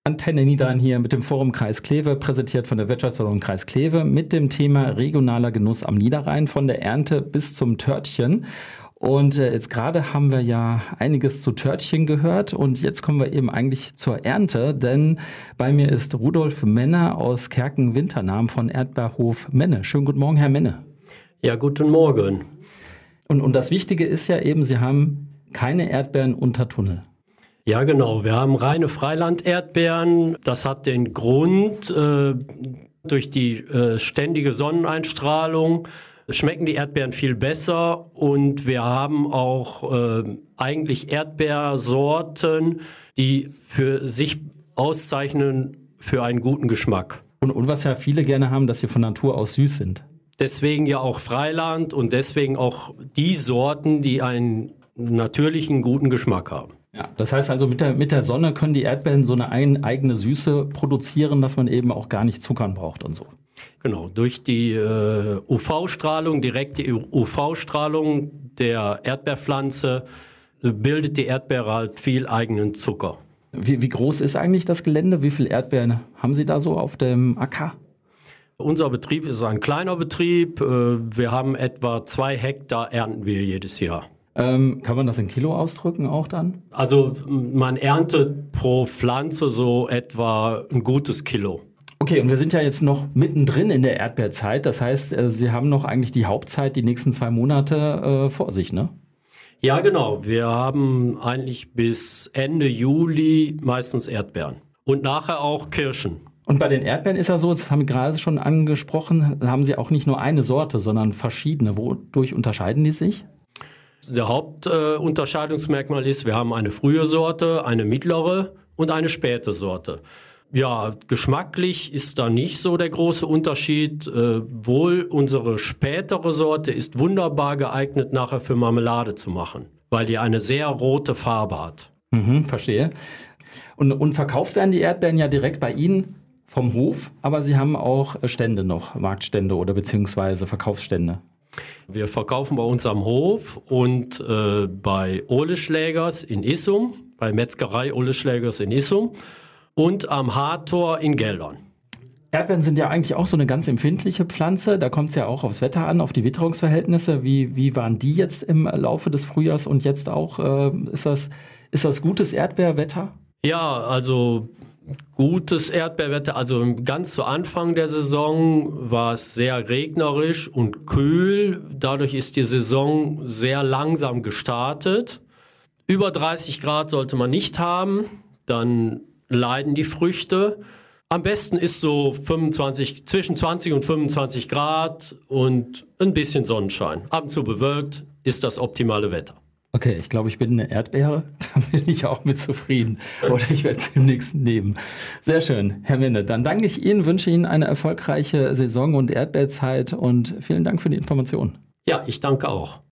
Antenne Niederrhein hier mit dem Forum Kreis Kleve, präsentiert von der Wirtschaftsförderung Kreis Kleve mit dem Thema regionaler Genuss am Niederrhein, von der Ernte bis zum Törtchen. Und jetzt gerade haben wir ja einiges zu Törtchen gehört und jetzt kommen wir eben eigentlich zur Ernte, denn bei mir ist Rudolf Menne aus Kerken-Winternahn von Erdbeerhof Menne. Schönen guten Morgen, Herr Menne. Ja, guten Morgen. Und das Wichtige ist ja eben, Sie haben keine Erdbeeren unter Tunnel. Ja, genau. Wir haben reine Freiland-Erdbeeren. Das hat den Grund, durch die ständige Sonneneinstrahlung schmecken die Erdbeeren viel besser. Und wir haben auch eigentlich Erdbeersorten, die für sich auszeichnen für einen guten Geschmack. Und was ja viele gerne haben, dass sie von Natur aus süß sind. Deswegen ja auch Freiland und deswegen auch die Sorten, die einen natürlichen, guten Geschmack haben. Ja, das heißt also, mit der Sonne können die Erdbeeren so eine eigene Süße produzieren, dass man eben auch gar nicht zuckern braucht und so. Genau, durch die UV-Strahlung, direkte UV-Strahlung der Erdbeerpflanze bildet die Erdbeere halt viel eigenen Zucker. Wie groß ist eigentlich das Gelände? Wie viele Erdbeeren haben Sie da so auf dem Acker? Unser Betrieb ist ein kleiner Betrieb. Wir haben etwa 2 Hektar ernten wir jedes Jahr. Kann man das in Kilo ausdrücken auch dann? Also man erntet pro Pflanze so etwa ein gutes Kilo. Okay, und wir sind ja jetzt noch mittendrin in der Erdbeerzeit. Das heißt, Sie haben noch eigentlich die Hauptzeit, die nächsten 2 Monate vor sich, ne? Ja, genau. Wir haben eigentlich bis Ende Juli meistens Erdbeeren. Und nachher auch Kirschen. Und bei den Erdbeeren ist ja so, das haben wir gerade schon angesprochen, haben Sie auch nicht nur eine Sorte, sondern verschiedene. Wodurch unterscheiden die sich? Der Hauptunterscheidungsmerkmal ist, wir haben eine frühe Sorte, eine mittlere und eine späte Sorte. Ja, geschmacklich ist da nicht so der große Unterschied. Wohl unsere spätere Sorte ist wunderbar geeignet, nachher für Marmelade zu machen, weil die eine sehr rote Farbe hat. Verstehe. Und verkauft werden die Erdbeeren ja direkt bei Ihnen vom Hof, aber Sie haben auch Stände noch, Marktstände oder beziehungsweise Verkaufsstände. Wir verkaufen bei uns am Hof und bei Ole Schlägers in Issum, bei Metzgerei Ole Schlägers in Issum und am Hardtor in Geldern. Erdbeeren sind ja eigentlich auch so eine ganz empfindliche Pflanze. Da kommt es ja auch aufs Wetter an, auf die Witterungsverhältnisse. Wie waren die jetzt im Laufe des Frühjahrs und jetzt auch? Ist das gutes Erdbeerwetter? Ja, also gutes Erdbeerwetter. Also ganz zu Anfang der Saison war es sehr regnerisch und kühl. Dadurch ist die Saison sehr langsam gestartet. Über 30 Grad sollte man nicht haben, dann leiden die Früchte. Am besten ist so zwischen 20 und 25 Grad und ein bisschen Sonnenschein. Ab und zu bewölkt ist das optimale Wetter. Okay, ich glaube, ich bin eine Erdbeere. Da bin ich auch mit zufrieden. Oder ich werde es demnächst nehmen. Sehr schön, Herr Menne. Dann danke ich Ihnen, wünsche Ihnen eine erfolgreiche Saison und Erdbeerzeit und vielen Dank für die Information. Ja, ich danke auch.